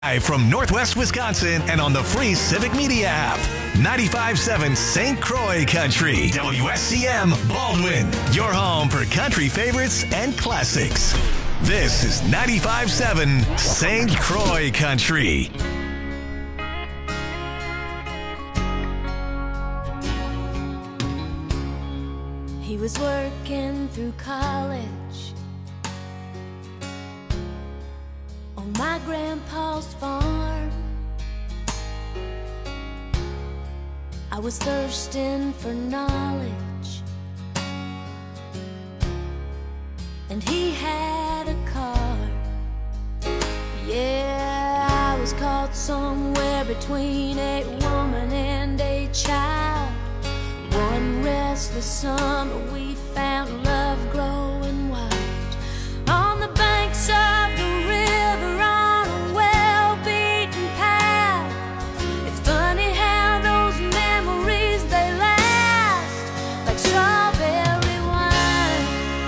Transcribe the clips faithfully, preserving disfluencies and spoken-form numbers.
Live from Northwest Wisconsin and on the free Civic Media app. ninety-five point seven Saint Croix Country. W S C M Baldwin. Your home for country favorites and classics. This is ninety-five point seven Saint Croix Country. He was working through college on my grandpa's farm. I was thirsting for knowledge, and he had a car. Yeah, I was caught somewhere between a woman and a child. One restless summer we found love growing wild on the banks of the river on a well-beaten path. It's funny how those memories, they last like strawberry wine.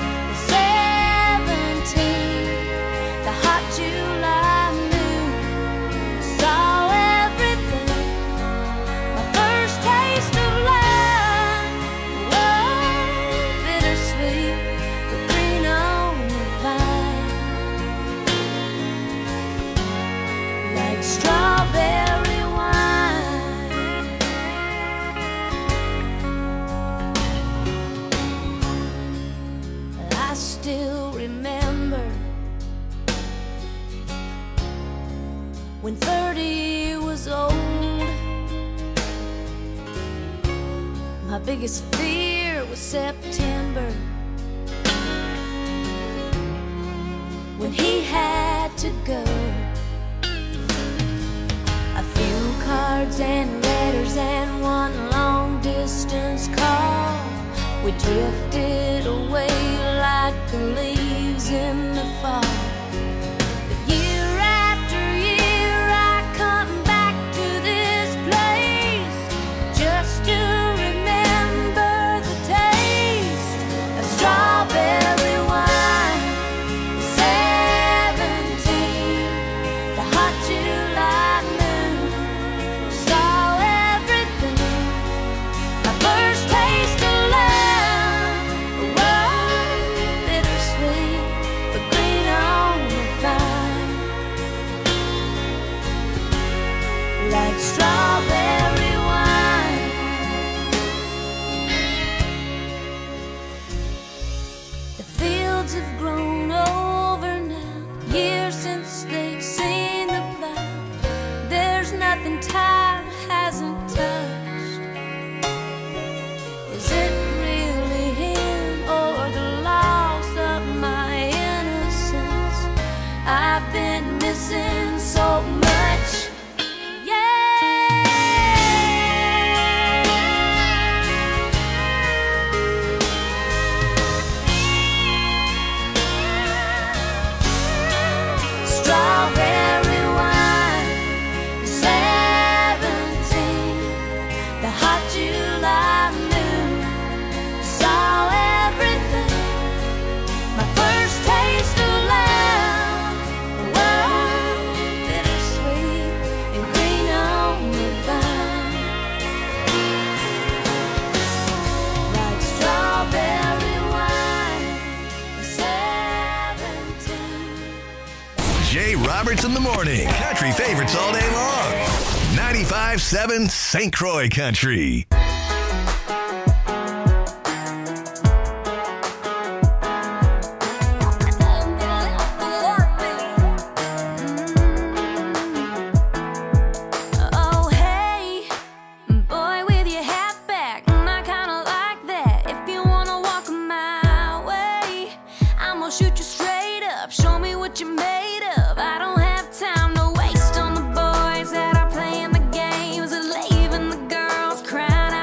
Seventeen, the hot July noon, saw everything. My first taste of love, whoa, bittersweet, but green on the vine, like strawberry wine. I still remember when thirty was old. My biggest fear was September, when he had to go. A few cards and letters and one long distance call. We drifted away like the leaves in the fall. But year after year I come back to this place just to remember the taste of strawberry wine. Seventeen, the hot July moon, saw everything. My first taste of love, whoa, bittersweet, but green on the vine, like strawberry wine. The fields have grown over now, years since they've seen the plow. There's nothing time hasn't touched. Is it really him or the loss of my innocence? I've been missing so much. Strawberry wine, seventeen, the hot July moon, saw everything. My first taste of love, whoa, bittersweet and green on the vine, like strawberry wine, seventeen. Jay Roberts in the morning. Country favorites all day long. ninety-five point seven Saint Croix Country. Oh hey, boy with your hat back, I kinda like that. If you wanna walk my way, I'm gonna shoot you straight up. Show me what you're made of. I don't have time to waste on the boys that are playing the games and leaving the girls crying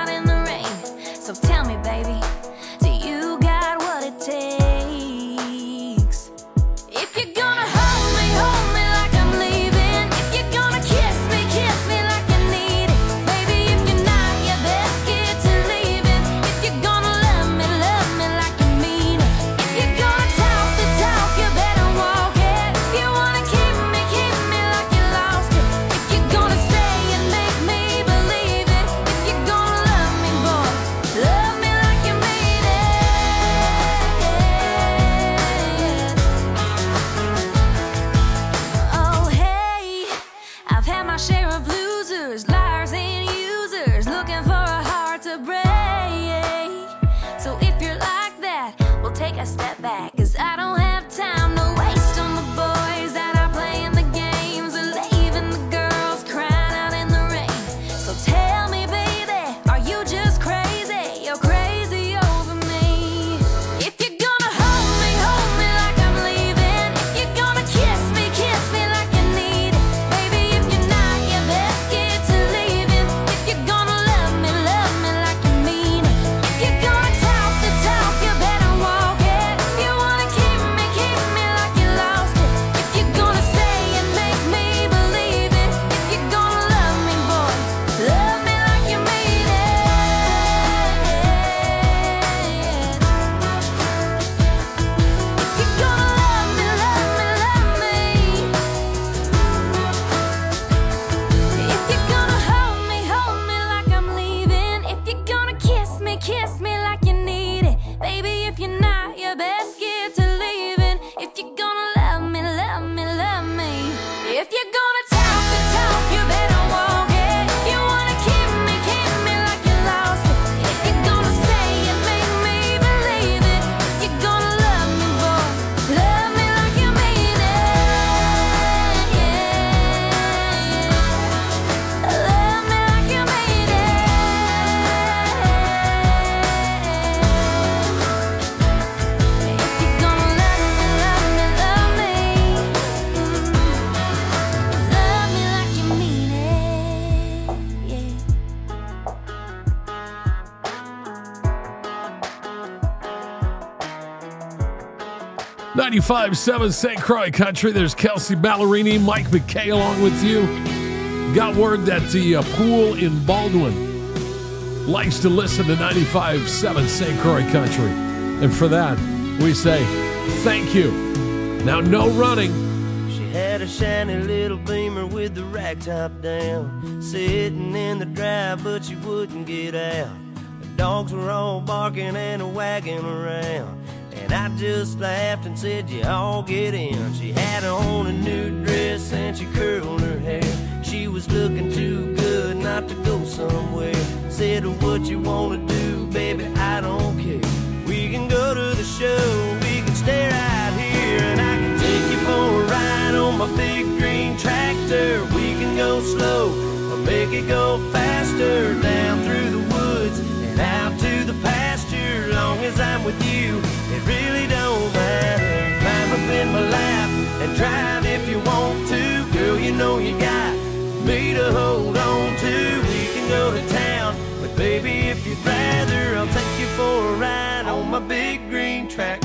ninety-five point seven Saint Croix Country. There's Kelsey Ballerini, Mike McKay along with you. Got word that the uh, pool in Baldwin likes to listen to ninety-five point seven Saint Croix Country. And for that, we say thank you. Now, no running. She had a shiny little Beamer with the rack top down, sitting in the drive, but she wouldn't get out. The dogs were all barking and wagging around, and I just laughed and said, you all get in. She had on a new dress and she curled her hair. She was looking too good not to go somewhere. Said, what you wanna do, baby, I don't care. We can go to the show, we can stay right here, and I can take you for a ride on my big green tractor. We can go slow or make it go faster, down through the woods and out to the pasture. Long as I'm with you, it really don't matter. Climb up in my lap and drive if you want to. Girl, you know you got me to hold on to. We can go to town, but baby, if you'd rather, I'll take you for a ride on my big green tractor.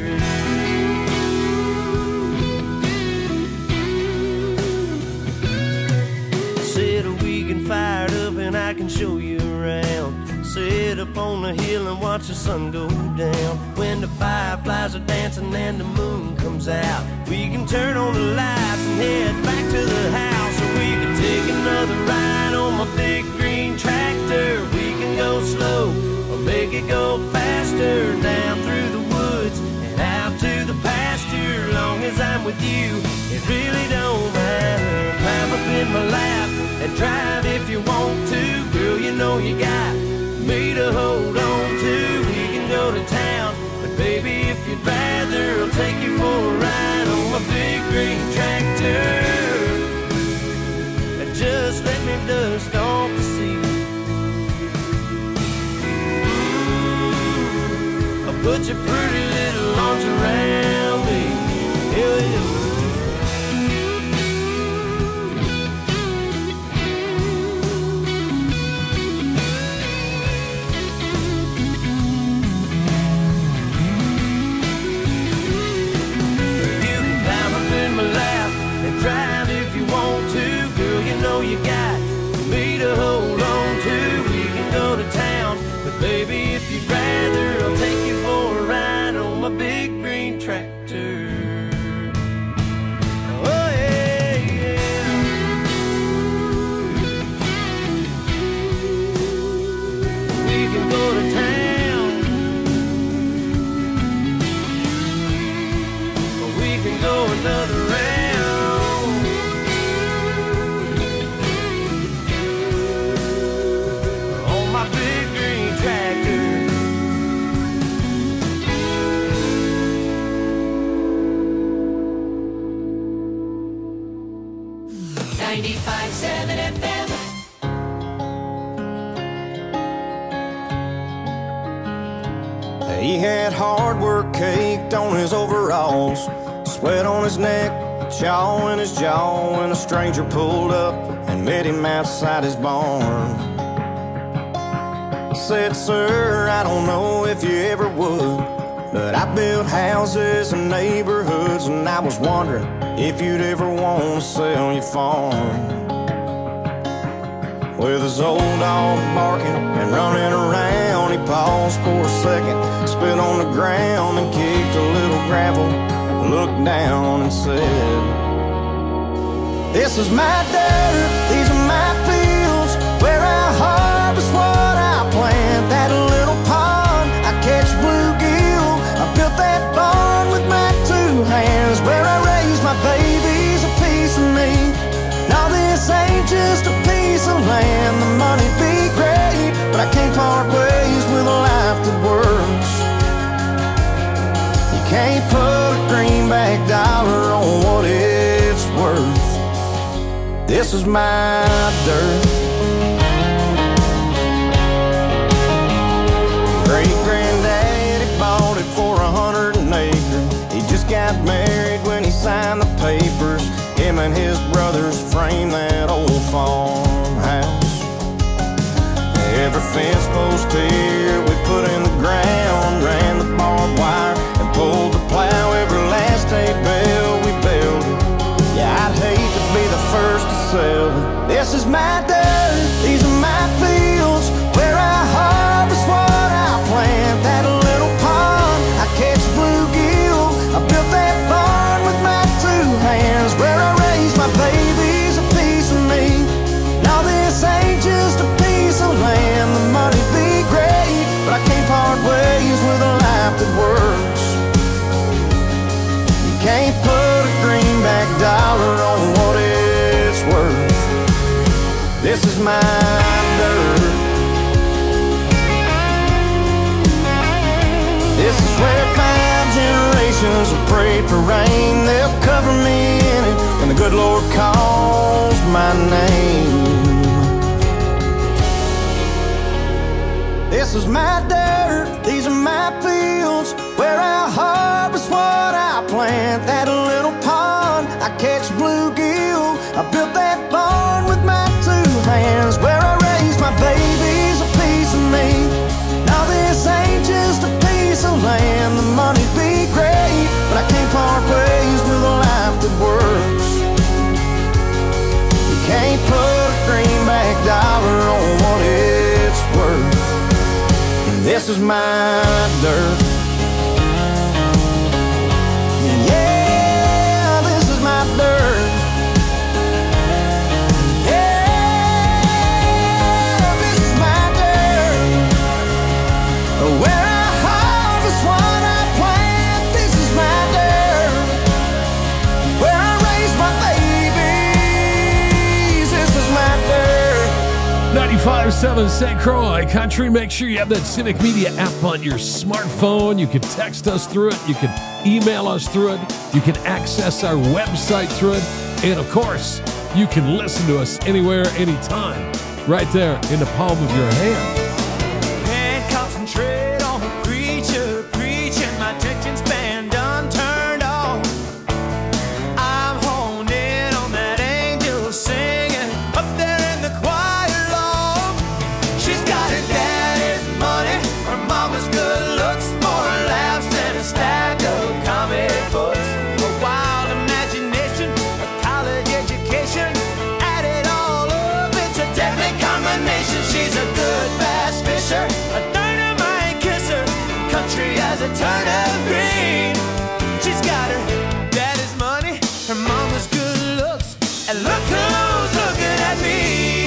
Said we can fire it up and I can show you around. Sit up on the hill and watch the sun go down. When the fireflies are dancing and the moon comes out, we can turn on the lights and head back to the house. Or we can take another ride on my big green tractor. We can go slow or make it go faster, down through the woods and out to the pasture. Long as I'm with you, it really don't matter. Climb up in my lap and drive if you want to. Girl, you know you got me to hold on to. We can go to town, but baby, if you'd rather, I'll take you for a ride on my big green tractor. And just let me dust off the seat. Mm, I'll put your pretty little arms around me. Hell yeah. Drive if you want to, girl, you know you got me to hold on to. We can go to town, but baby, if you'd rather, I'll take you for a ride on my big green tractor. Oh yeah, yeah. We can go to town, or we can go another round. ninety-five point seven F M. He had hard work caked on his overalls, sweat on his neck, chaw in his jaw, when a stranger pulled up and met him outside his barn. Said, sir, I don't know if you ever would, but I built houses and neighborhoods, and I was wondering if you'd ever want to sell your farm. With his old dog barking and running around, he paused for a second, spit on the ground and kicked a little gravel, looked down and said, this is my dirt, these are my fields, where I harvest what I plant. That little pond, I catch bluegill, I built that barn with my two hands, where I raise my babies, a piece of me. Now this ain't just a piece of land. The money be great, but I can't part ways with a life that works. You can't put a greenback dollar on what it's worth. This is my dirt. Great-granddaddy bought it for a hundred an acre. He just got married when he signed the papers. Him and his brothers framed that old farmhouse. Every fence post here we put in the ground, ran the barbed wire and pulled the plow every last forty-seven. This is my dirt, these are my fields, where I harvest what I plant. That little pond, I catch bluegill. I built that barn with my two hands, where I raise my babies, a piece of me. Now this ain't just a piece of land. The money be great, but I can't part ways with a life that works. You can't put a greenback dollar on what it's worth. This is my dirt. This is where five generations have prayed for rain. They'll cover me in it when the good Lord calls my name. This is my dirt, these are my fields, where I harvest what I plant. That little pond, I catch bluegill. I built that barn with my two hands, where I raise my babies, a piece of me. Now this ain't just a piece of land. The money be great, but I can't part ways with a life that works. You can't put a greenback dollar on what it's worth. This is my dirt. Yeah, this is my dirt. Yeah, this is my dirt. Where I harvest what I plant. This is my dirt. Where I raise my babies. This is my dirt. ninety-five point seven Saint Croix Country. Make sure you have that Civic Media app on your smartphone. You can text us through it. You can email us through it. You can access our website through it. And of course, you can listen to us anywhere, anytime, right there in the palm of your hand. Can't concentrate on the preacher preaching. My attention span done turned off. I'm honed in on that angel singing up there in the choir loft. She's got her daddy's money, her mama's good looks, more laughs than a stack of comic books. A wild imagination, a college education, add it all up, it's a deadly combination. She's a good bass fisher, a dynamite kisser, country as a turnip green. She's got her daddy's money, her mama's good looks, and look who's looking at me.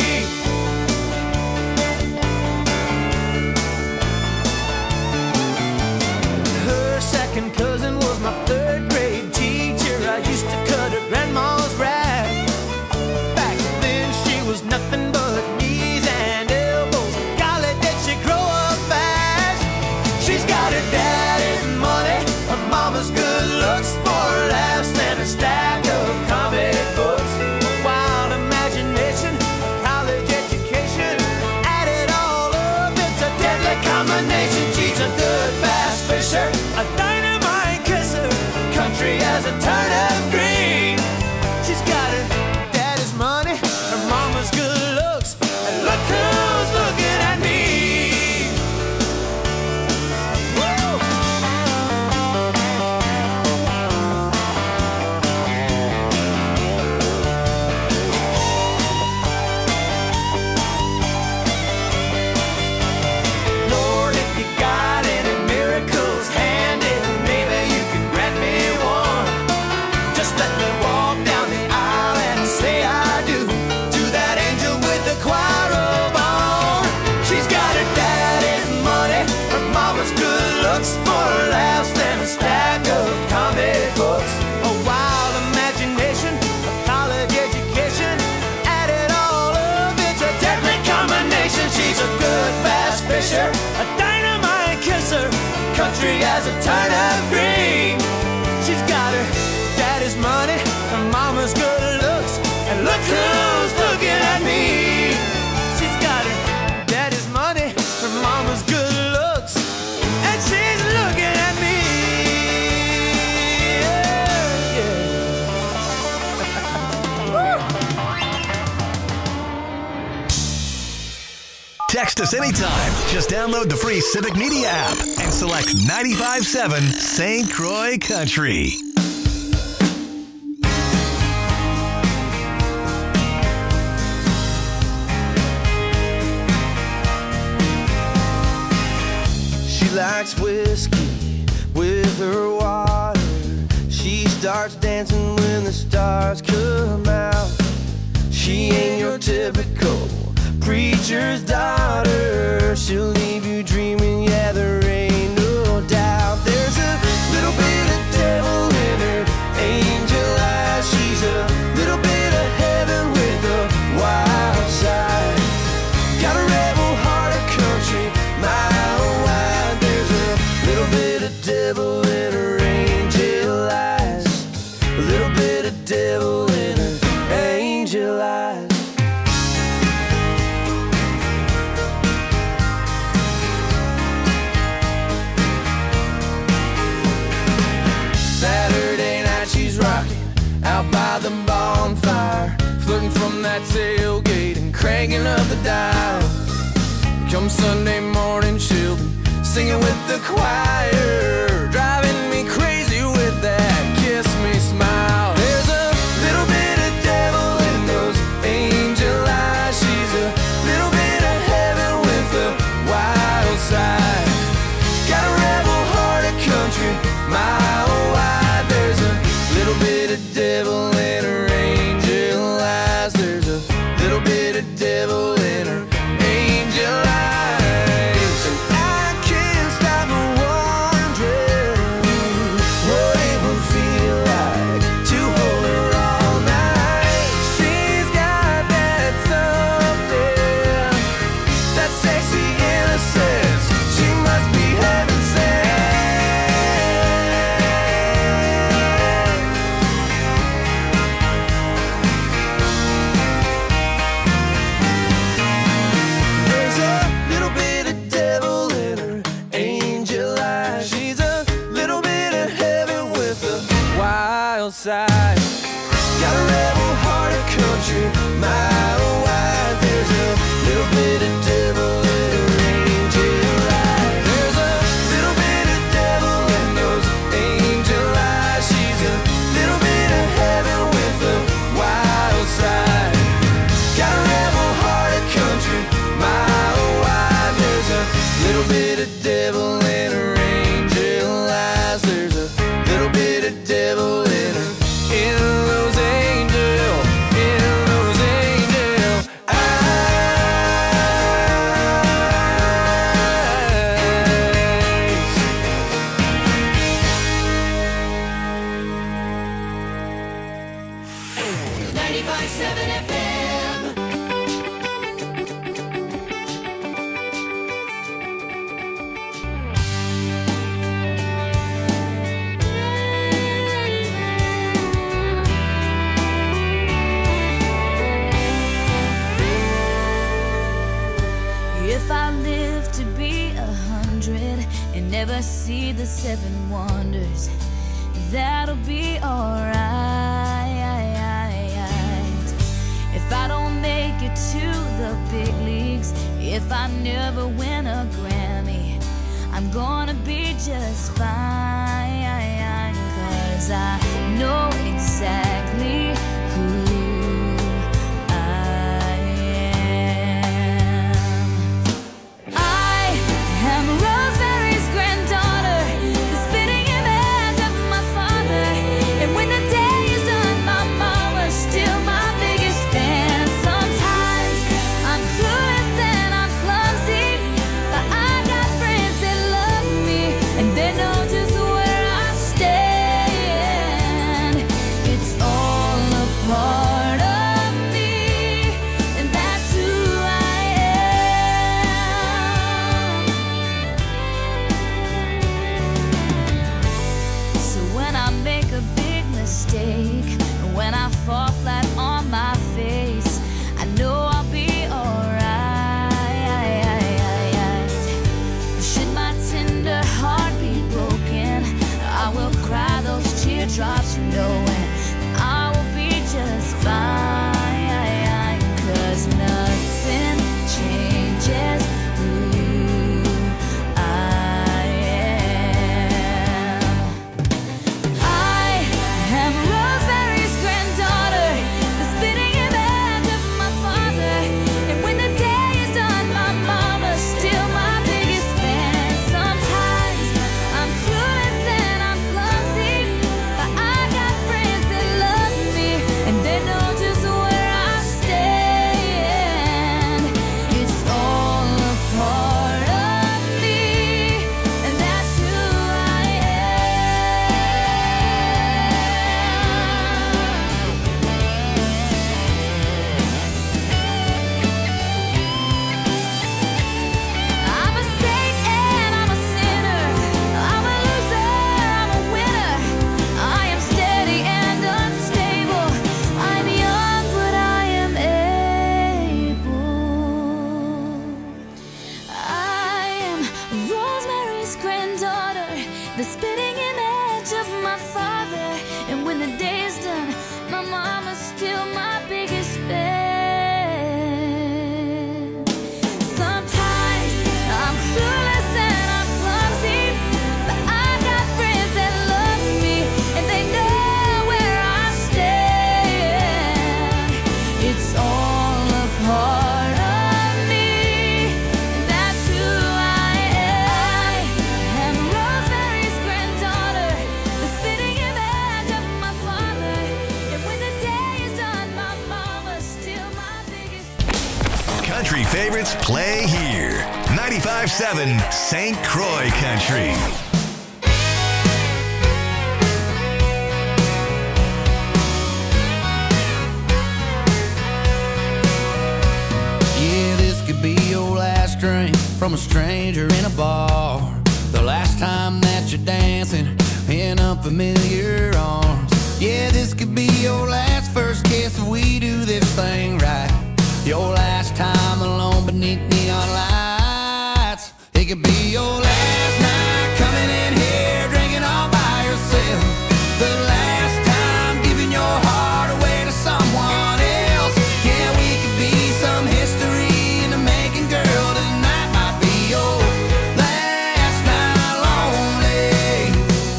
Her second cousin was my third grade teacher. I used to cut her grandma's grass. Back then she was nothing but knees and elbows. Golly, did she grow up fast? She's got her daddy's money, her mama's good looks, more laughs than a stack of comic books. A wild imagination, a college education, add it all up, it's a deadly combination. She's a good bass fisher, a dynamite kisser, country as a turnip green. She's got her daddy's money, her mama's good looks, and look who's looking at me. Woo! Lord, if you got any miracles handy, maybe you can grant me one. Just let me walk down the aisle and say I do to that angel with the choir robe on. She's got her daddy's money, her mama's good looks, more laughs than a stack of comic books. A wild imagination, a college education, add it all up, it's a deadly combination. She's a good bass fisher, a dynamite kisser, country as a turnip green. She's got her daddy's money, her mama's good looks, and look who's looking at me. She's got her daddy's money, her mama's good looks, and she's looking at me. Yeah, yeah. Text us anytime. Just download the free Civic Media app and select ninety-five point seven Saint Croix Country. whiskey with her water. She starts dancing when the stars come out. She ain't your typical preacher's daughter. She'll leave you dreaming, yeah, there ain't no doubt. There's a little bit of devil in her angel eyes. She's a little bit of heaven with a wild side. Got a rebel heart of country, mile wide. There's a little bit of devil in her angel eyes. A little bit of devil in her angel eyes. Saturday night she's rocking out by the bonfire, flirting from that tailgate and cranking up the dial. Come Sunday morning she'll be singing with the choir, driving me crazy with that kiss me smile. There's a little bit of devil in those angel eyes. She's a little bit of heaven with a wild side. Got a rebel heart of country, mile wide. There's a little bit of devil in her angel eyes. There's a little bit of devil in her angel eyes. And I can't stop wondering what it would feel like to hold her all night. She's got that something, that sexy innocence. She must be heaven sent. There's a little bit of devil in her angel eyes. She's a little bit of heaven with a wild side. Got a rebel heart of country, mile wide. There's a little bit of devil in her angel eyes. There's a little bit of devil in those angel eyes. She's a little bit of heaven with a wild side. Got a rebel heart of country, mile wide. There's a little bit of devil in her angel eyes. There's a little bit of devil in her, in those angel, in those angel eyes. ninety-five seven F M. If I live to be a hundred and never see the seven wonders, that'll be alright. If I don't make it to the big leagues, if I never win a Grammy, I'm gonna be just fine. 'Cause I know exactly who I am. I am Rosemary's granddaughter, the spitting image of my father. And when the day is done, my mama's still my biggest fan. Sometimes I'm clueless and I'm clumsy, but I got friends that love me and they know just where I stand. country favorites play here. ninety-five seven Saint Croix Country. Yeah, this could be your last drink from a stranger in a bar. The last time that you're dancing in unfamiliar arms. Yeah, this could be your last first kiss if we do this thing right. Your last time alone beneath neon lights. It could be your last night coming in here drinking all by yourself. The last time giving your heart away to someone else. Yeah, we could be some history in the making, girl. Tonight might be your last night lonely.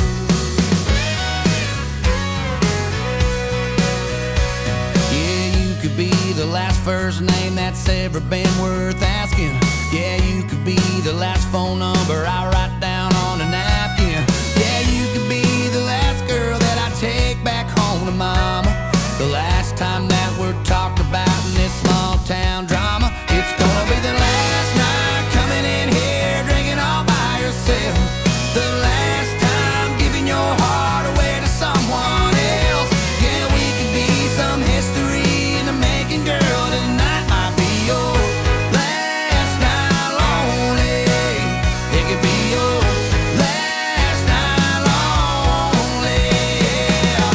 Yeah, you could be the last first name that's ever been worth asking. Yeah, you could be the last phone number I write down on a napkin. Yeah, you could be the last girl that I take back home to mama. The last time that we're talked about in this small town drama. It's gonna be the last night coming in here drinking all by yourself. The last time giving your heart away to someone else. Yeah, we could be some history in the making, girl. Tonight might be your last night lonely. It could be your last night lonely. Yeah.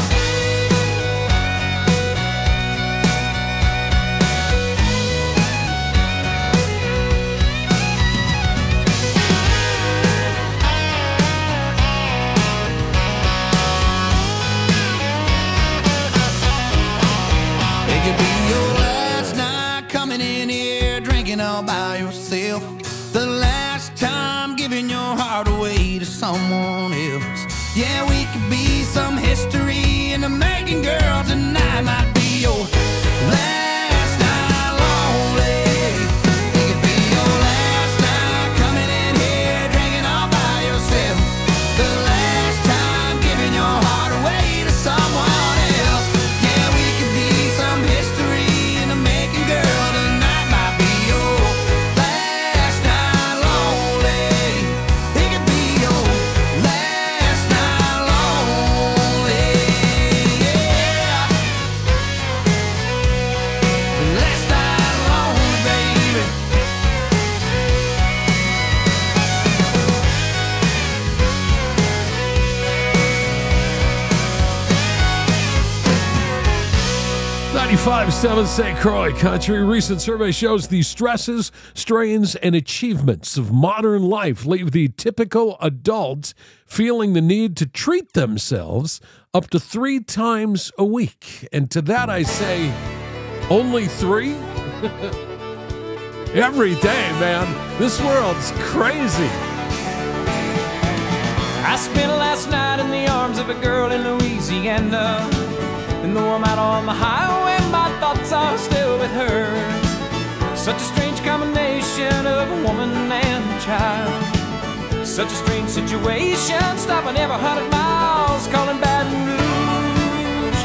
It could be your last night coming in here drinking all by yourself. The last time giving your heart away to someone else. Yeah, we could be some history in the making, girl. Tonight might be your last night lonely. It could be your last night coming in here drinking all by yourself. The last time giving your heart away to someone else. Yeah, we could be some history in the making, girl. Tonight might be your last night lonely. It could be your last night lonely. Yeah. Last night lonely, baby. ninety-five seven Saint Croix Country. Recent survey shows the stresses, strains, and achievements of modern life leave the typical adult feeling the need to treat themselves up to three times a week. And to that I say, only three? Every day, man. This world's crazy. I spent last night in the arms of a girl in Louisiana. And though I'm out on the highway, my thoughts are still with her. Such a strange combination of a woman and a child. Such a strange situation, stopping every hundred miles, calling Baton Rouge.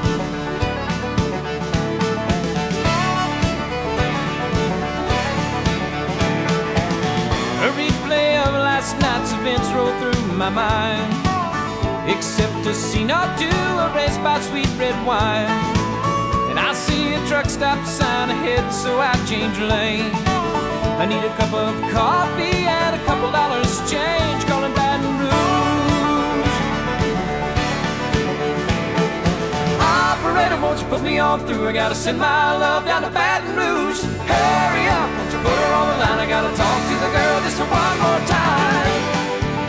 A replay of last night's events rolled through my mind. Except a scene or two erased by sweet red wine. And I see a truck stop sign ahead, so I change lane. I need a cup of coffee and a couple dollars change, calling Baton Rouge. Operator, won't you put me on through? I gotta send my love down to Baton Rouge. Hurry up, won't you put her on the line? I gotta talk to the girl just one more time.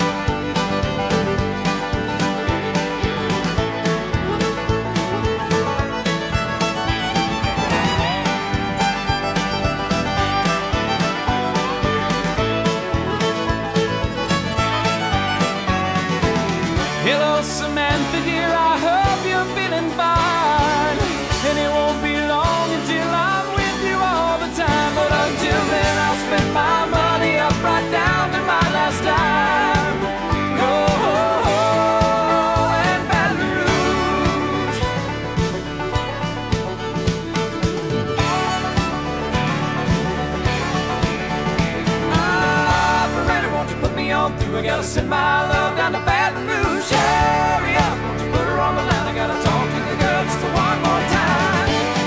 Hello, Samantha, dear, I hope you're feeling fine. And it won't be long until I'm with you all the time. we gotta send my love down to Baton Rouge. Hurry up, won't you put her on the line? I gotta talk to the girl just one more time.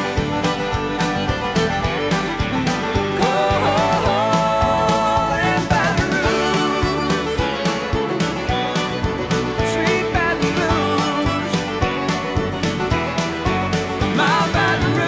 Calling Baton Rouge, sweet Baton Rouge, my Baton Rouge.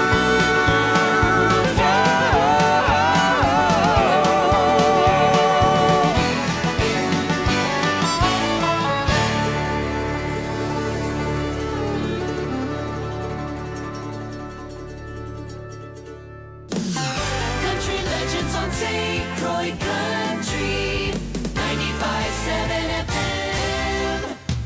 Country legends on Saint Croix Country ninety-five point seven F M.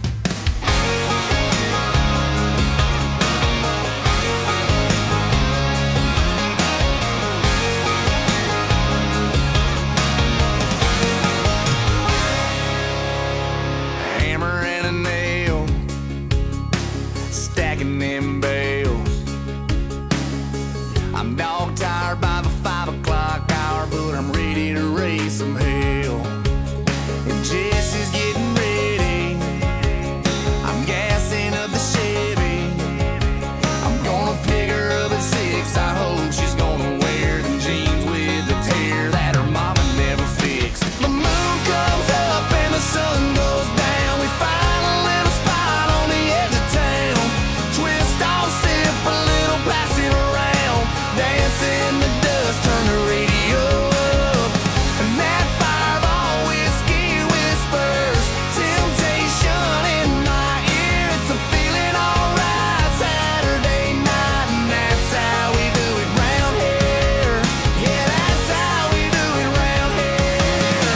Hammer and a nail, stacking them bales. I'm dog tired by the five o'clock hour, but I'm ready to raise some hell. And Jesse's getting ready, I'm gassing up the Chevy. I'm gonna pick her up at six, I hope she's gonna wear them jeans with the tear that her mama never fixed. The moon comes up and the sun goes down, we find a little spot on the edge of town. Twist off, sip a little, pass it around, dance in the dust, turn the radio up. And that fireball whiskey whispers temptation in my ear. It's a feeling alright Saturday night, and that's how we do it round here. Yeah, that's how we do it round here.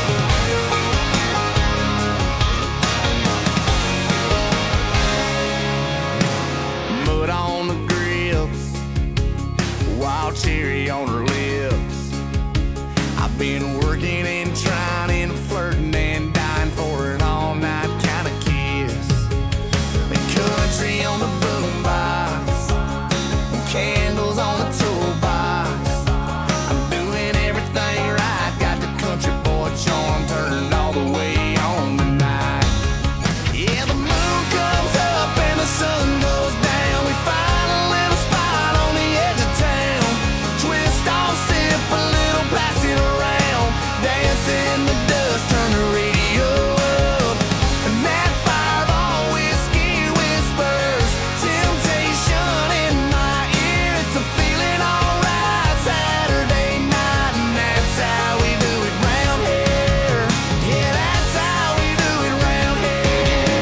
Mud on the grips, wild cherry on her lips. I've been working and trying and flirting and dying for an all-night kind of kiss. The country on the boombox, candles on the toolbox. I'm doing everything right, got the country boy charm turned all the way on tonight. Yeah, the moon comes up and the sun goes down, we find a little spot on the edge of town. Twist off, sip a little, pass it around, dance in the dust, turn the radio up. And that fireball whiskey whispers temptation in my ear. It's a feeling alright Saturday night, and that's how we do it round here. Yeah, that's how we do it round here.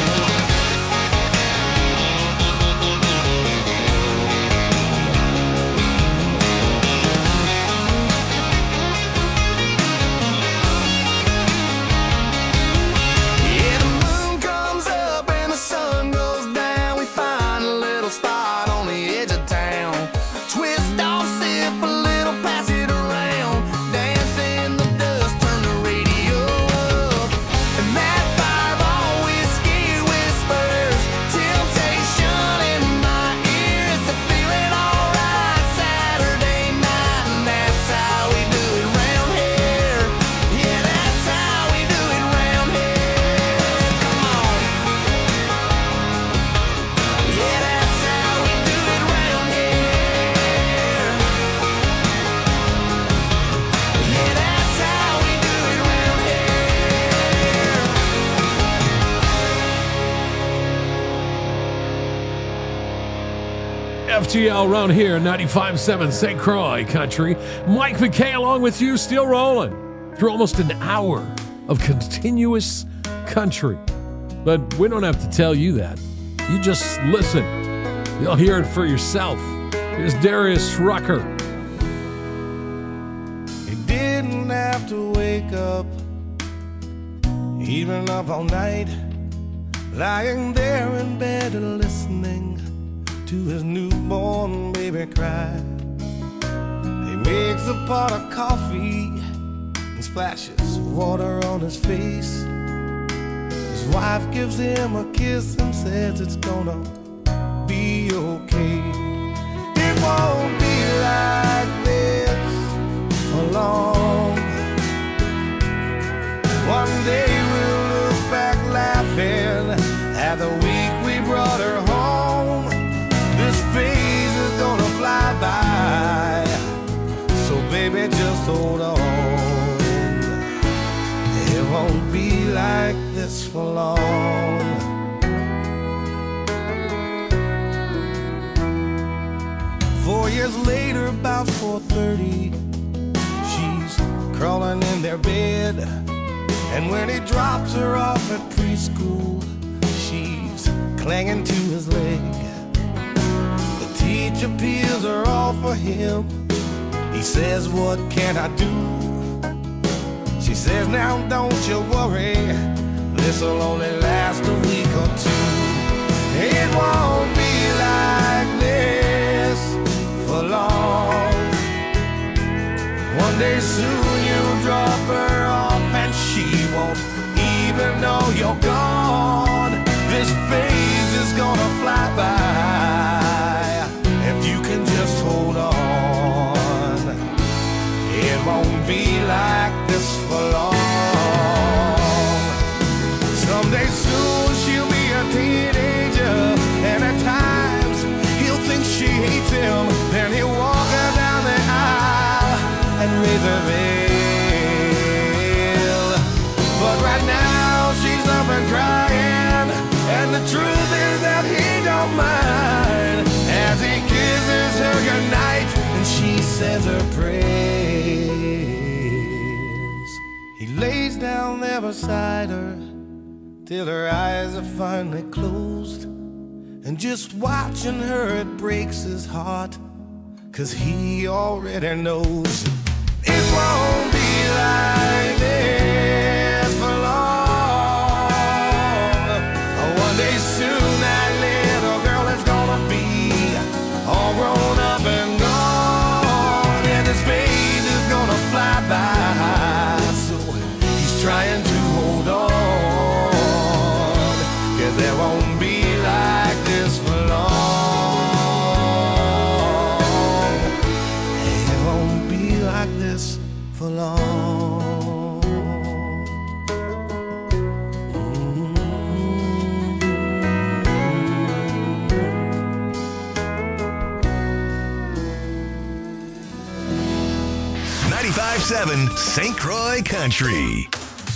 Yeah, the moon comes up and the sun goes down, we find a little spot on the edge of town. Twist off, sip a little, pass it around, dance in the dust, turn the radio up. And that fireball whiskey whispers temptation in my ear. It's a feeling alright Saturday night, and that's how we do it round here. Yeah, that's how we do it round here. Come on. Yeah, that's how we do it round here. Yeah, that's how we do it round here. F T L around here, ninety-five point seven Saint Croix Country. Mike McKay along with you, still rolling through almost an hour of continuous country. But we don't have to tell you that. You just listen. You'll hear it for yourself. Here's Darius Rucker. He didn't have to wake up, even up all night, lying there in bed and listening to his newborn baby cry. He makes a pot of coffee and splashes water on his face. His wife gives him a kiss and says it's gonna be okay. It won't be like this for long. One hold on. It won't be like this for long. Four years later, about four thirty, she's crawling in their bed. And when he drops her off at preschool, she's clinging to his leg. The teacher peels her off for him. He says, what can I do? She says, now don't you worry, this'll only last a week or two. It won't be like this for long. One day soon you'll drop her off and she won't even know you're gone. This phase is gonna fly by if you can just hold on. It won't be like this for long. Someday soon she'll be a teenager, and at times he'll think she hates him. Then he'll walk her down the aisle and raise her veil. But right now she's up and crying, and the truth is that he don't mind as he kisses her goodnight and she says her prayers. He lays down there beside her till her eyes are finally closed, and just watching her it breaks his heart, 'cause he already knows it won't be like this for long. One day soon that little girl is gonna be all grown up and gone, and his phase is gonna fly by. So he's trying to hold on, 'cause there won't be like this for long. It won't be like this for long. ninety-five point seven Saint Croix Country.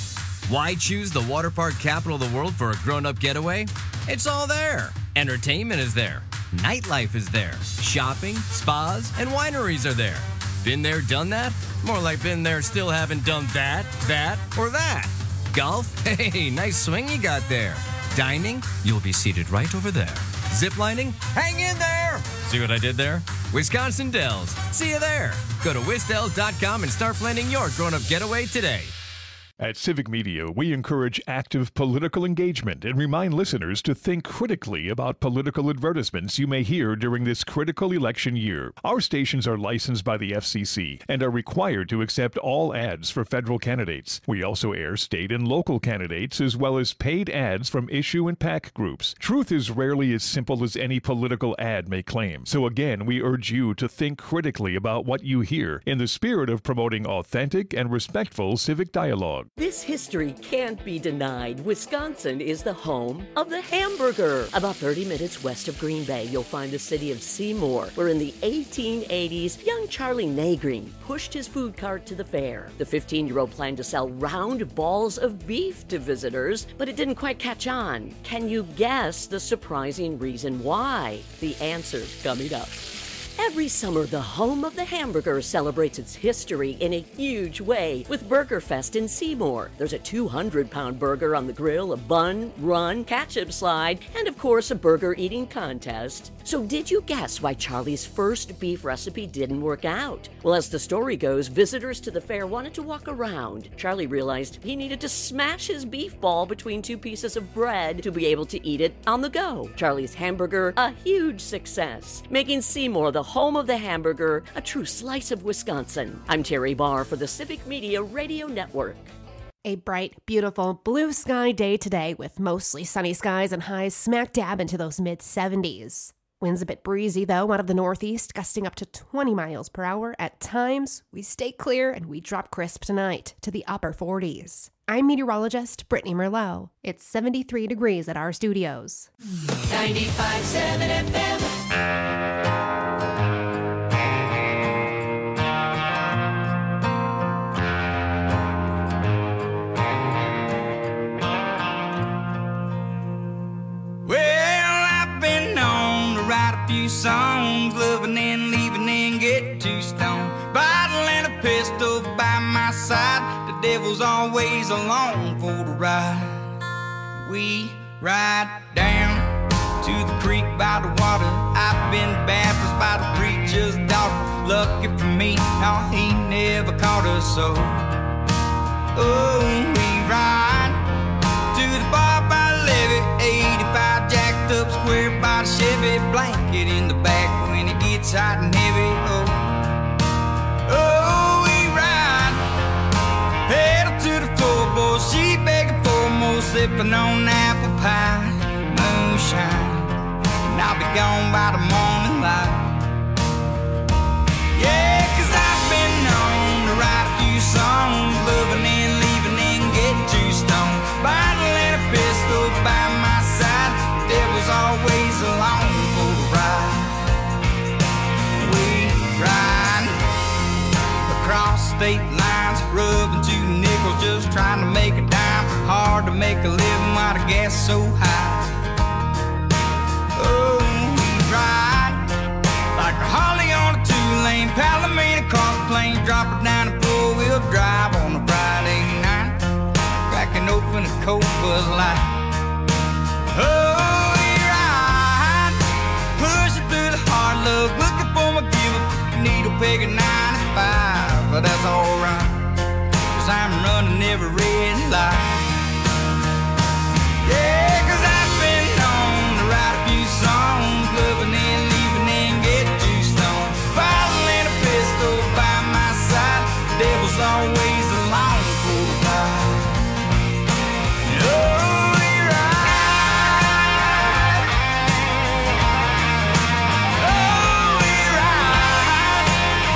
Why choose the water park capital of the world for a grown-up getaway? It's all there. Entertainment is there. Nightlife is there. Shopping, spas, and wineries are there. Been there, done that? More like been there, still haven't done that, that, or that. Golf? Hey, nice swing you got there. Dining? You'll be seated right over there. Ziplining? Hang in there! See what I did there? Wisconsin Dells. See you there. Go to wisdells dot com and start planning your grown-up getaway today. At Civic Media, we encourage active political engagement and remind listeners to think critically about political advertisements you may hear during this critical election year. Our stations are licensed by the F C C and are required to accept all ads for federal candidates. We also air state and local candidates as well as paid ads from issue and PAC groups. Truth is rarely as simple as any political ad may claim. So again, we urge you to think critically about what you hear in the spirit of promoting authentic and respectful civic dialogue. This history can't be denied. Wisconsin is the home of the hamburger. About thirty minutes west of Green Bay, you'll find the city of Seymour, where in the eighteen eighties, young Charlie Nagreen pushed his food cart to the fair. The fifteen-year-old planned to sell round balls of beef to visitors, but it didn't quite catch on. Can you guess the surprising reason why? The answer's coming up. Every summer, the home of the hamburger celebrates its history in a huge way with Burger Fest in Seymour. There's a two hundred pound burger on the grill, a bun, run, ketchup slide, and of course a burger eating contest. So did you guess why Charlie's first beef recipe didn't work out? Well, as the story goes, visitors to the fair wanted to walk around. Charlie realized he needed to smash his beef ball between two pieces of bread to be able to eat it on the go. Charlie's hamburger, a huge success, making Seymour the home of the hamburger, a true slice of Wisconsin. I'm Terry Barr for the Civic Media Radio Network. A bright, beautiful blue sky day today with mostly sunny skies and highs smack dab into those mid seventies. Winds a bit breezy though out of the northeast, gusting up to twenty miles per hour. At times, we stay clear and we drop crisp tonight to the upper forties. I'm meteorologist Brittany Merlot. It's seventy-three degrees at our studios. ninety-five point seven F M. get too stoned. Bottle and a pistol by my side. The devil's always along for the ride. We ride down to the creek by the water. I've been baptized by the preacher's daughter. Lucky for me, no, he never caught us so. Oh, we ride to the bar by the levee. eighty-five jacked up square by the Chevy. Blanket in the back when it gets hot and heavy. Oh, oh, we ride pedal to the floorboard. She begging for more, sipping on apple pie, moonshine. And I'll be gone by the morning light. Yeah, cause I've been known to write a few songs, loving and leaving and get too stoned. Bottle and a pistol by my side. The devil's always along for the ride. We ride across state lines, rubbing two nickels, just trying to make a dime. Hard to make a living while the gas is so high. Oh, we ride like a Harley on a two-lane Palomino across the plains, drop it down and four-wheel drive on a Friday night, cracking open a cold Bud Light. Oh, we ride, pushing through the hard luck, looking for my give-up needle peg at ninety-five, but that's alright, cause I'm running every red light. Yeah, cause I've been known to write a few songs, loving and leaving and get too stoned. Bottle and a pistol by my side. The devil's always along for the ride. Oh, we ride. Oh, we ride.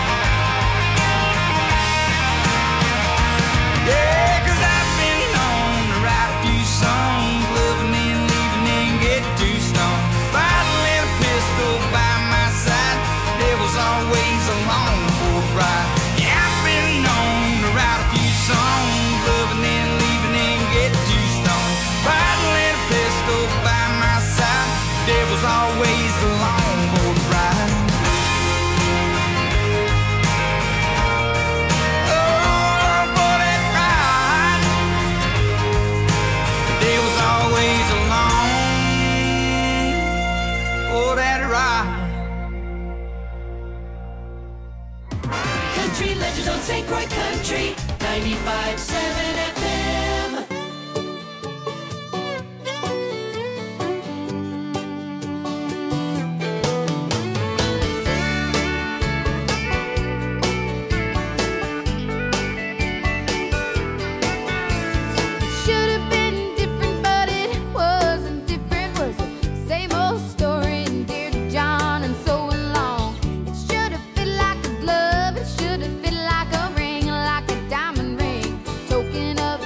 Yeah, cause I've been known to write a few songs, loving and leaving and get too stoned. Bottle and a pistol by my side. The devil's always along for the ride. Yeah, I've been known to write a few songs, loving and leaving and get too stoned. Bottle and a pistol by my side. The devil's always along for the ride. Oh, for that ride. The devil's always along for that ride. Country legends on Saint Croix Country, ninety-five seven F M. Should have been different, but it wasn't different. Was the same old story, and dear John, and so along. It should have fit like a glove. It should have fit like a ring, like a diamond ring, token of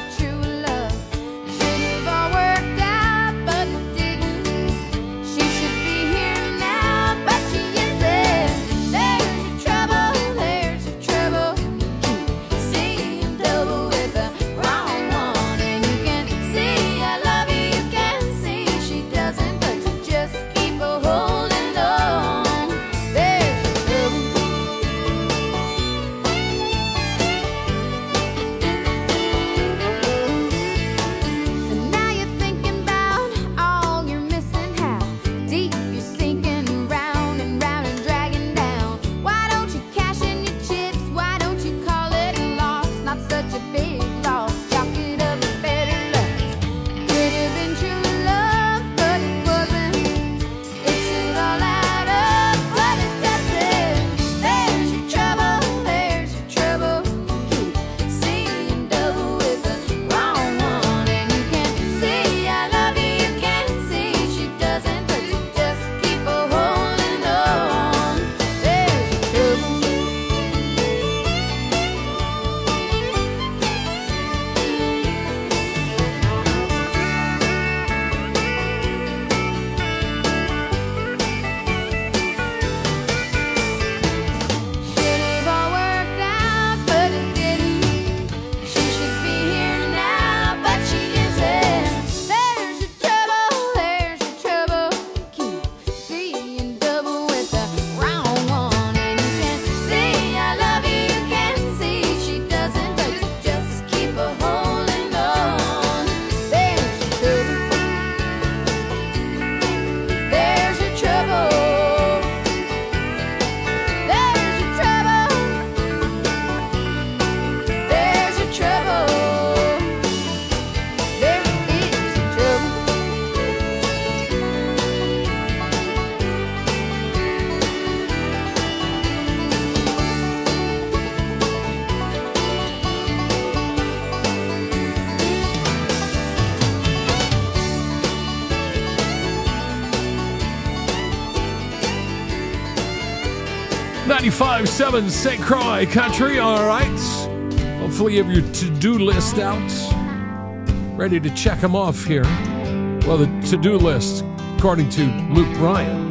ninety-five point seven Saint Croix Country. All right. Hopefully you have your to-do list out. Ready to check them off here. Well, the to-do list, according to Luke Bryan.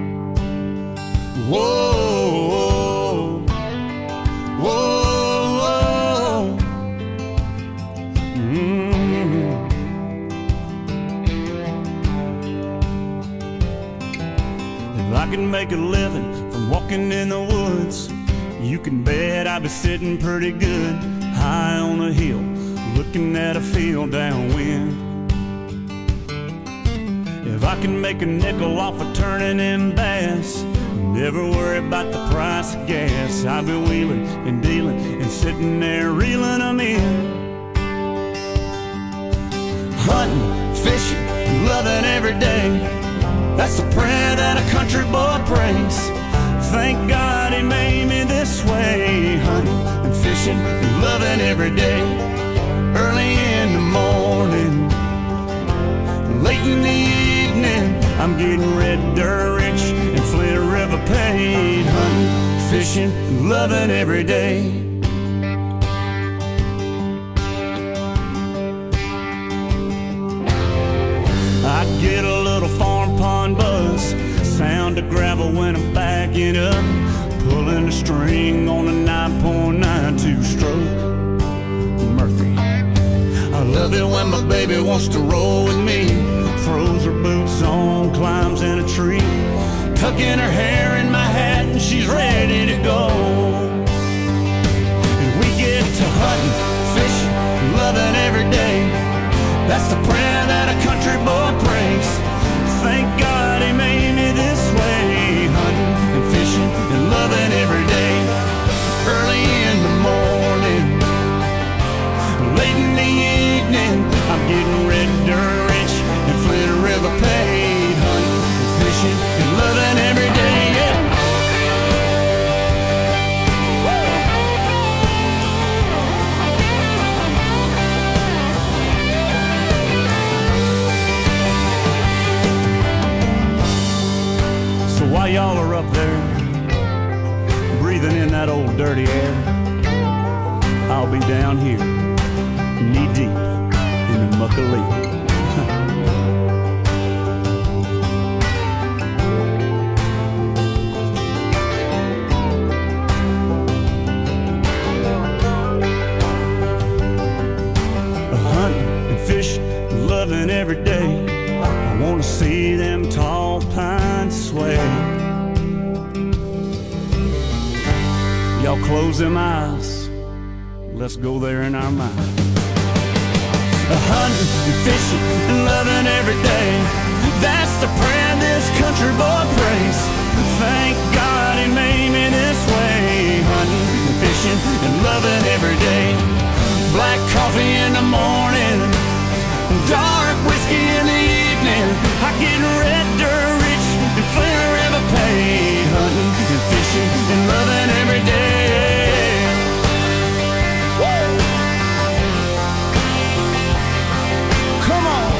Whoa, whoa, whoa. Mm. If I can make a living from walking in the woods, you can bet I'd be sitting pretty good high on a hill, looking at a field downwind. If I can make a nickel off of turning in bass, never worry about the price of gas, I'll be wheeling and dealing and sitting there reeling them in. Hunting, fishing, loving every day, that's the prayer that a country boy prays. Thank God he made me this way. Hunting and fishing and loving every day. Early in the morning, late in the evening, I'm getting red dirt rich and Flint River paid. Hunting, fishing, and loving every day. I get a little farm pond buzz, sound of gravel when I'm backing up, pulling a string on a nine point nine two stroke Murphy. I love it when my baby wants to roll with me, throws her boots on, climbs in a tree, tucking her hair in my hat and she's ready to go. And we get to hunting, fishing, loving every day, that's the prayer that a country boy prays. Thank God he made me this way. Hunting and fishing and loving every day. Early in the morning, late in the evening, I'm getting red dirt rich and Flint River paid. Hunting and fishing and loving every day, yeah. While y'all are up there, breathing in that old dirty air, I'll be down here, knee deep in the muck of leaf. Hunting and fishing, loving every day, I wanna see them tall pines sway. Y'all close them eyes, let's go there in our mind. A hunting and fishing and loving every day, that's the prayer this country boy prays. Thank God he made me this way. Hunting and fishing and loving every day. Black coffee in the morning, dark whiskey in the evening, I get red dirt rich and Flint River paid. Hunting and fishing and loving every day. Woo! Come on.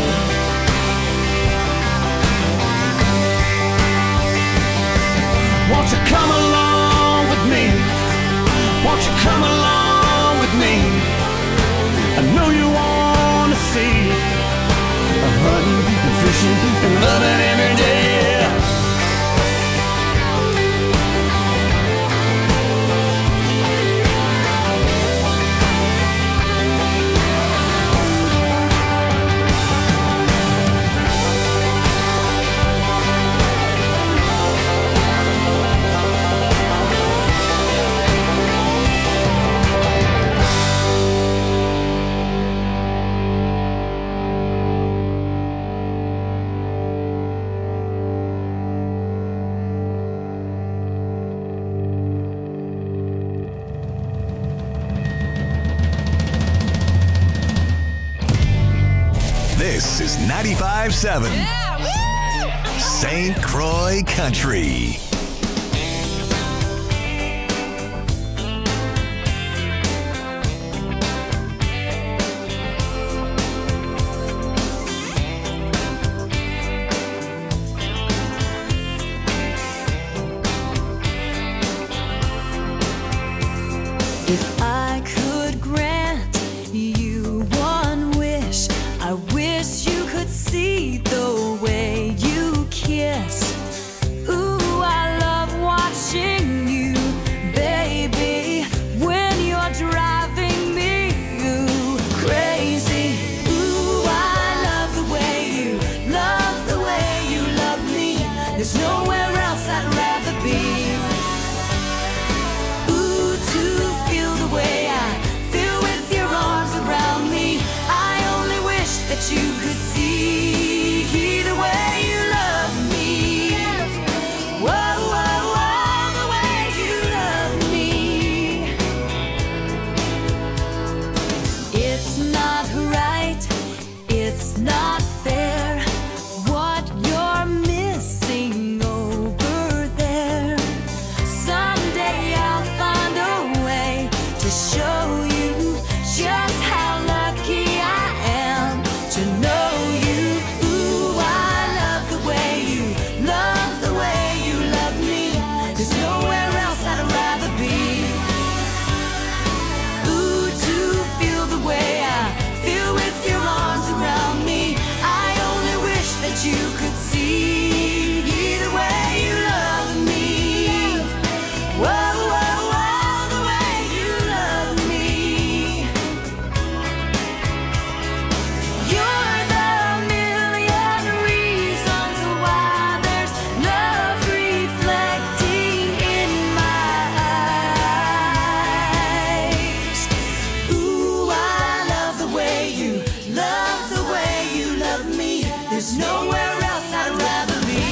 Won't you come along with me? Won't you come along with me? I know you want to see hunting and fishing and loving every day, yeah. This is ninety-five point seven Saint Croix Country. If I could grant you one wish, I wish you could see the way you kiss. Ooh, I love watching you, baby, when you're driving me ooh, crazy. Ooh, I love the way you, love the way you love me. There's nowhere else I'd rather be. Ooh, to feel the way I feel with your arms around me. I only wish that you could see the way you love me. Whoa, whoa, whoa, the way you love me. It's not right, it's not fair, what you're missing over there. Someday I'll find a way to show you just how lucky I am to know you. Ooh, I love the way you, love the way you love me. There's nowhere else I'd rather be. Ooh, to feel the way I feel with your arms around me. I only wish that you could see the way you love me. Whoa, whoa, whoa, the way you love me. You're the million reasons why there's love reflecting in my eyes. Ooh, I love the way you, love the way you love me. There's nowhere else I'd rather be.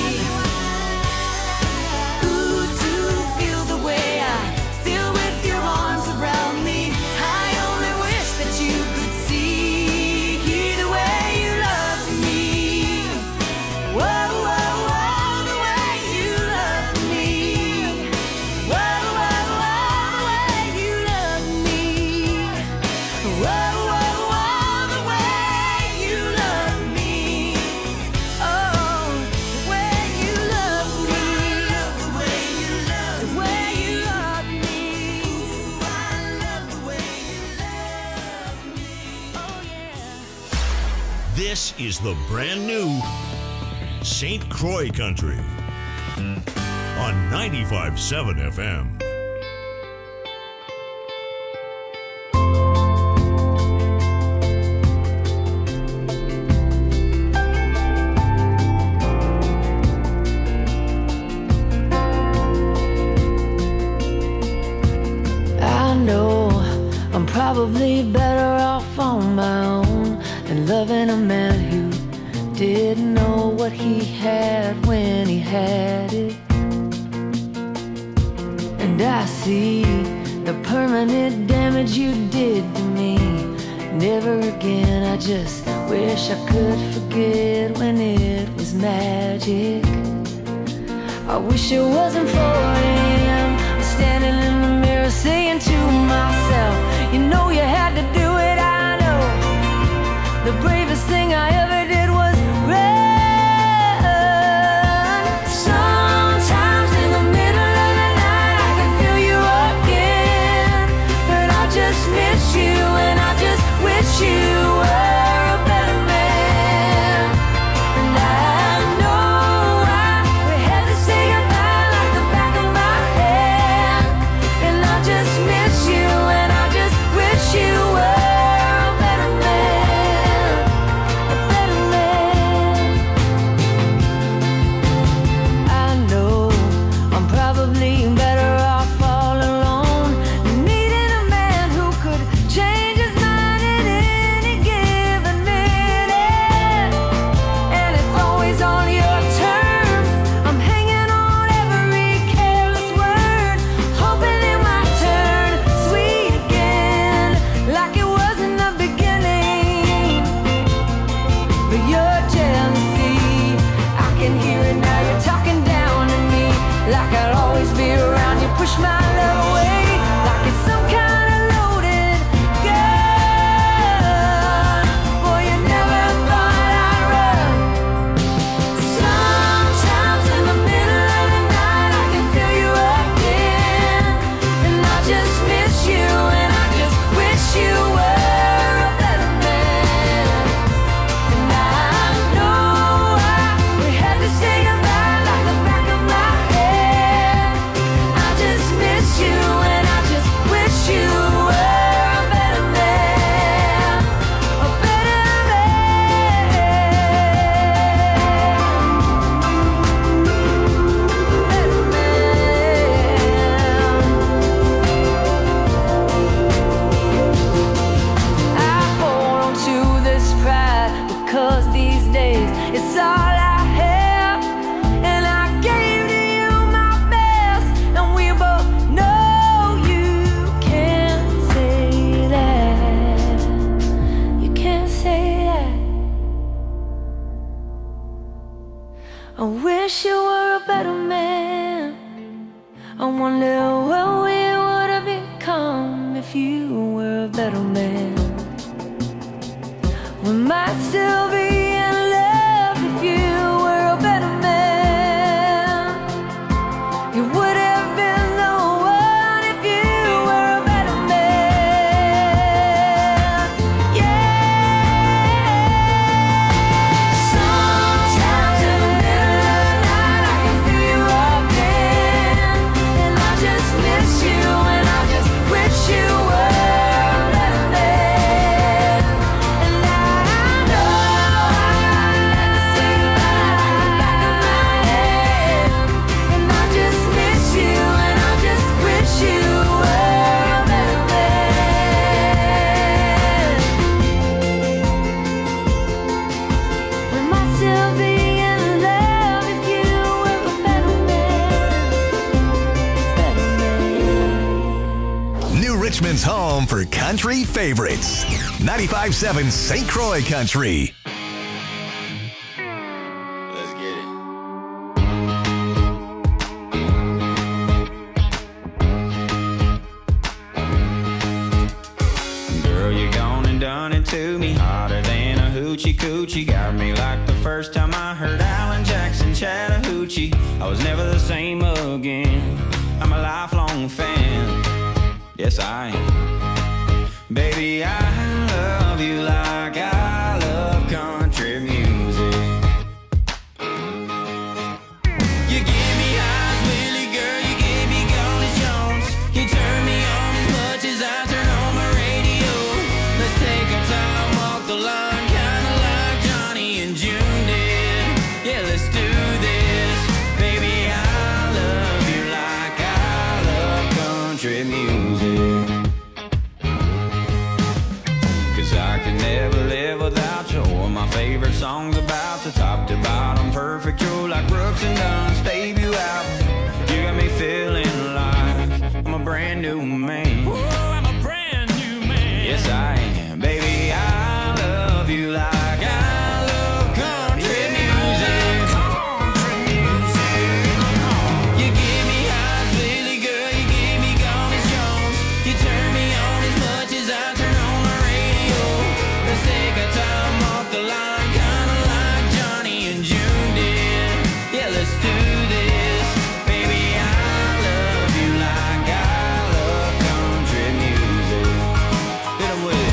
Ooh, to feel the way I feel with your arms around me. I only wish that you could see the way you love me. Whoa, whoa, whoa, the way you love me. Whoa, whoa, whoa, the way you love me. Whoa, whoa, whoa, the way you love me. Oh, the way you love me. The way you love, the way you love me. Ooh, I love the way you love me. Oh yeah. This is the brand new Saint Croix Country on ninety-five point seven F M. I know I'm probably better off on my own than loving a man who didn't know what he had when he had it. And I see the permanent damage you did to me. Never again, I just wish I could forget when it was magic. I wish it wasn't four a.m. I'm standing in the mirror saying to myself, you know you had to do it, I know. The bravest thing I ever did was run. Sometimes in the middle of the night I can feel you again, but I just miss you and I just wish you were a better man. And I know I we had to say goodbye like the back of my hand. were a better man. We might still be in love if you were a better man. You would have been the one if you were a better man. Yeah. Sometimes in the middle of the night I can feel you again, and I just miss you, and I just wish you were a better man. And I know I had to say goodbye in the back of my head, and I just miss you, and I just wish you were a better man. We might still be in love if you were a better man. Better man. New Richmond's home for country favorites. ninety-five point seven Saint Croix Country. Let's get it. Girl, you gone and done it to me, hotter than a hoochie coochie. Got me like the first time I heard Alan Jackson Chattahoochee. I was never the same again. I'm a lifelong fan. Yes, I am. Baby, I love you like I love country music. You give me highs, Willie, girl, you gave me Golly Jones. You turn me on as much as I turn on my radio. Let's take our time, walk the line, kinda like Johnny and June did. Yeah, let's do this. Baby, I love you like I love country music. Cause I could never live without you. Or my favorite songs about the top to bottom, perfect. You're like Brooks and Dunn's debut album. You got me feeling like I'm a brand new man. Whoa, I'm a brand new man. Yes, I am. Baby, I love you like I love country music. Country music. You give me highs, Willie, girl, you give me Golly Jones. You turn me on as much as I turn on my radio. Let's take our time off the line, kinda like Johnny and June did. Yeah, let's do this. Baby, I love you like I love country music. Hit 'em with it.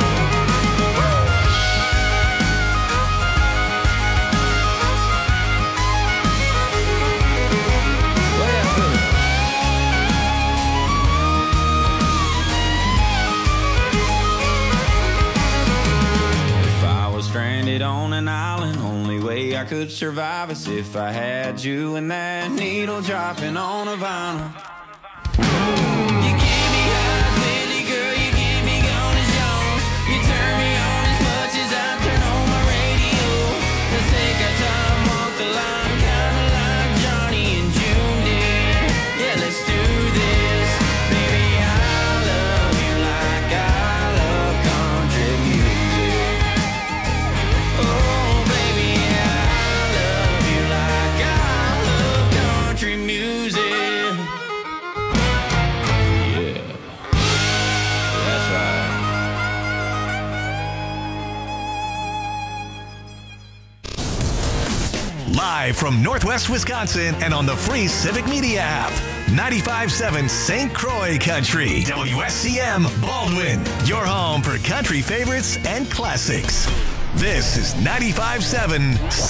Play that for me. If I was stranded on an island, only way I could survive is if I had you and that needle dropping on a vinyl. You give me highs, Willie, girl, you give me Golly Jones. You turn me on as much as I turn on my radio. Let's take our time, walk the line, kinda like Johnny and June did. Yeah, let's do this. Baby, I love you like I love country music. Oh, baby, I love you like I love country music. Yeah, that's right. Live from Northwest Wisconsin and on the free Civic Media app. ninety-five point seven Saint Croix Country. W S C M Baldwin. Your home for country favorites and classics. This is ninety-five point seven